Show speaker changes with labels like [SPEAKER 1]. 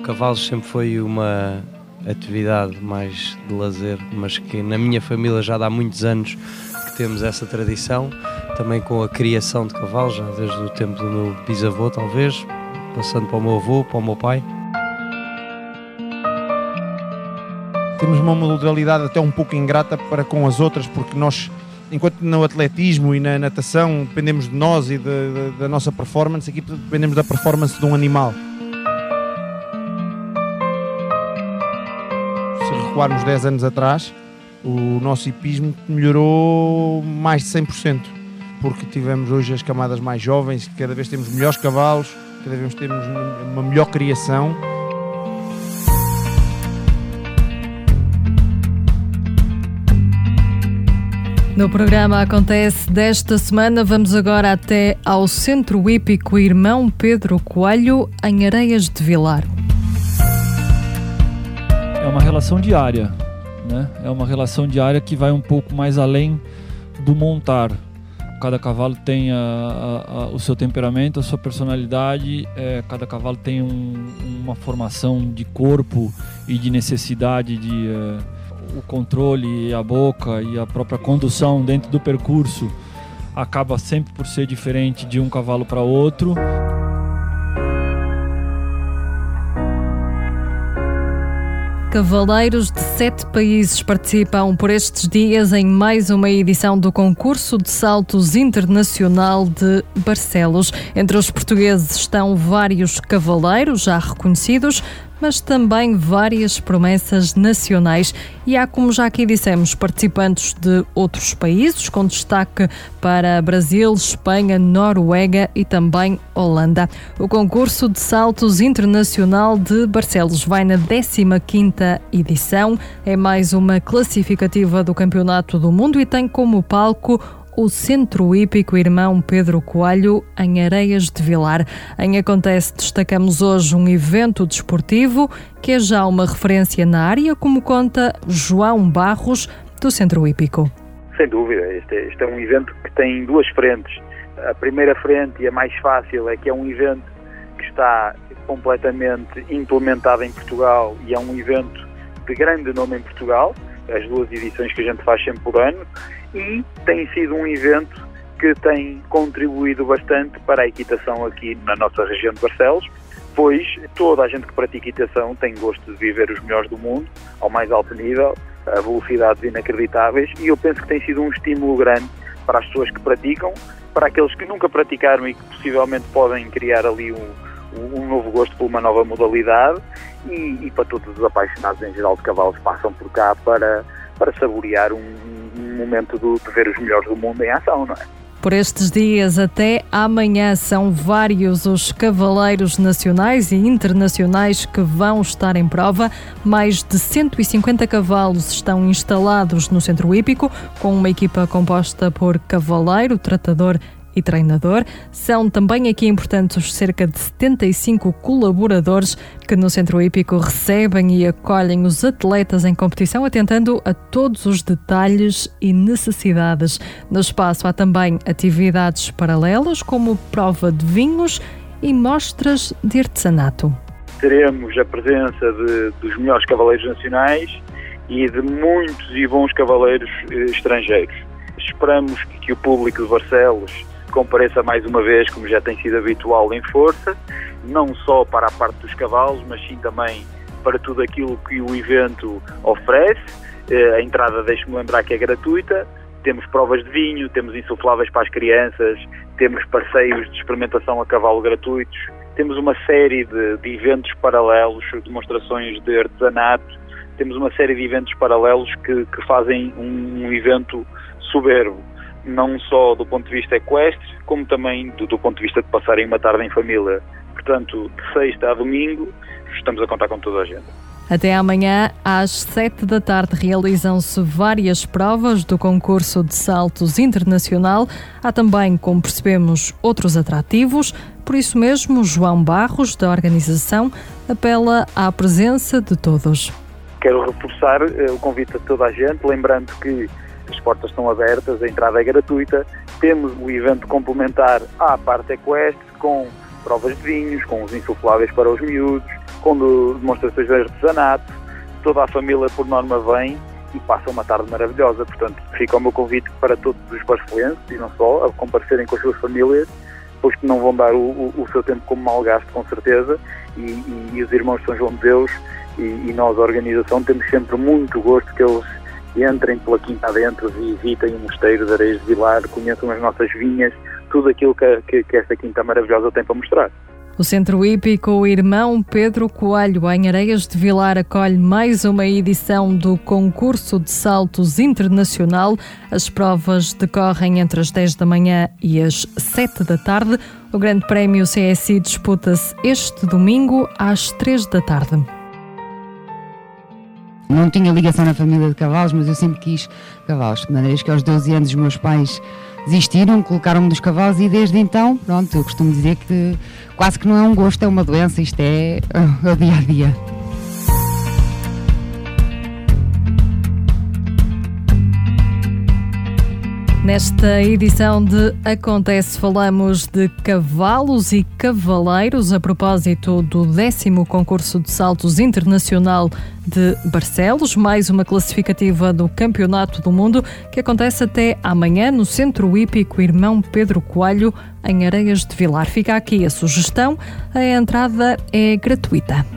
[SPEAKER 1] cavalos sempre foi uma atividade mais de lazer, mas que na minha família já há muitos anos que temos essa tradição, também com a criação de cavalos, já desde o tempo do meu bisavô talvez, passando para o meu avô, para o meu pai.
[SPEAKER 2] Temos uma modalidade até um pouco ingrata para com as outras, porque nós, enquanto no atletismo e na natação dependemos de nós e da nossa performance, aqui dependemos da performance de um animal. Se recuarmos 10 anos atrás, o nosso hipismo melhorou mais de 100%, porque tivemos hoje as camadas mais jovens, cada vez temos melhores cavalos, cada vez temos uma melhor criação.
[SPEAKER 3] No programa Acontece desta semana, vamos agora até ao Centro Hípico Irmão Pedro Coelho, em Areias de Vilar.
[SPEAKER 4] É uma relação diária, né? É uma relação diária que vai um pouco mais além do montar. Cada cavalo tem o seu temperamento, a sua personalidade, cada cavalo tem uma formação de corpo e de necessidade de... o controle, a boca e a própria condução dentro do percurso acaba sempre por ser diferente de um cavalo para outro.
[SPEAKER 3] Cavaleiros de 7 países participam por estes dias em mais uma edição do concurso de saltos internacional de Barcelos. Entre os portugueses estão vários cavaleiros já reconhecidos, mas também várias promessas nacionais. E há, como já aqui dissemos, participantes de outros países, com destaque para Brasil, Espanha, Noruega e também Holanda. O concurso de saltos internacional de Barcelos vai na 15ª edição. É mais uma classificativa do Campeonato do Mundo e tem como palco o Centro Hípico Irmão Pedro Coelho, em Areias de Vilar. Em Acontece, destacamos hoje um evento desportivo que é já uma referência na área, como conta João Barros, do Centro Hípico.
[SPEAKER 5] Sem dúvida, este é um evento que tem duas frentes. A primeira frente, e a mais fácil, é que é um evento que está completamente implementado em Portugal e é um evento de grande nome em Portugal, as 2 edições que a gente faz sempre por ano, e tem sido um evento que tem contribuído bastante para a equitação aqui na nossa região de Barcelos, pois toda a gente que pratica equitação tem gosto de viver os melhores do mundo, ao mais alto nível, a velocidades inacreditáveis, e eu penso que tem sido um estímulo grande para as pessoas que praticam, para aqueles que nunca praticaram e que possivelmente podem criar ali um novo gosto por uma nova modalidade, e para todos os apaixonados em geral de cavalos que passam por cá para saborear um momento de ver os melhores do mundo em ação, não é?
[SPEAKER 3] Por estes dias até amanhã são vários os cavaleiros nacionais e internacionais que vão estar em prova. Mais de 150 cavalos estão instalados no Centro Hípico, com uma equipa composta por cavaleiro, tratador e treinador. São também aqui importantes os cerca de 75 colaboradores que no Centro Hípico recebem e acolhem os atletas em competição, atentando a todos os detalhes e necessidades. No espaço há também atividades paralelas, como prova de vinhos e mostras de artesanato.
[SPEAKER 5] Teremos a presença dos melhores cavaleiros nacionais e de muitos e bons cavaleiros estrangeiros. Esperamos que o público de Barcelos compareça mais uma vez, como já tem sido habitual, em força, não só para a parte dos cavalos, mas sim também para tudo aquilo que o evento oferece. A entrada, deixe-me lembrar, que é gratuita. Temos provas de vinho, temos insufláveis para as crianças, temos passeios de experimentação a cavalo gratuitos, temos uma série de eventos paralelos, demonstrações de artesanato, temos uma série de eventos paralelos que fazem um evento soberbo, não só do ponto de vista equestre, como também do ponto de vista de passarem uma tarde em família. Portanto, de sexta a domingo, estamos a contar com toda a gente.
[SPEAKER 3] Até amanhã, às 7 da tarde, realizam-se várias provas do concurso de saltos internacional. Há também, como percebemos, outros atrativos. Por isso mesmo, João Barros, da organização, apela à presença de todos.
[SPEAKER 5] Quero reforçar o convite a toda a gente, lembrando que as portas estão abertas, a entrada é gratuita. Temos o evento complementar à parte equestre, com provas de vinhos, com os insufláveis para os miúdos, com demonstrações de artesanato, toda a família por norma vem e passa uma tarde maravilhosa. Portanto, fica o meu convite para todos os barcelenses e não só, a comparecerem com as suas famílias, pois que não vão dar o seu tempo como mal gasto, com certeza, e os irmãos de São João de Deus e nós, a organização, temos sempre muito gosto que eles entrem pela quinta adentro e visitem o Mosteiro de Areias de Vilar, conheçam as nossas vinhas, tudo aquilo que esta quinta maravilhosa tem para mostrar.
[SPEAKER 3] O Centro Hípico Irmão Pedro Coelho, em Areias de Vilar, acolhe mais uma edição do concurso de saltos internacional. As provas decorrem entre as 10 da manhã e as 7 da tarde. O Grande Prémio CSI disputa-se este domingo às 3 da tarde.
[SPEAKER 6] Não tinha ligação na família de cavalos, mas eu sempre quis cavalos. De maneira que aos 12 anos os meus pais desistiram, colocaram-me nos cavalos e desde então, pronto, eu costumo dizer que quase que não é um gosto, é uma doença, isto é o dia a dia.
[SPEAKER 3] Nesta edição de Acontece falamos de cavalos e cavaleiros a propósito do 10º concurso de saltos internacional de Barcelos, mais uma classificativa do Campeonato do Mundo que acontece até amanhã no Centro Hípico Irmão Pedro Coelho, em Areias de Vilar. Fica aqui a sugestão, a entrada é gratuita.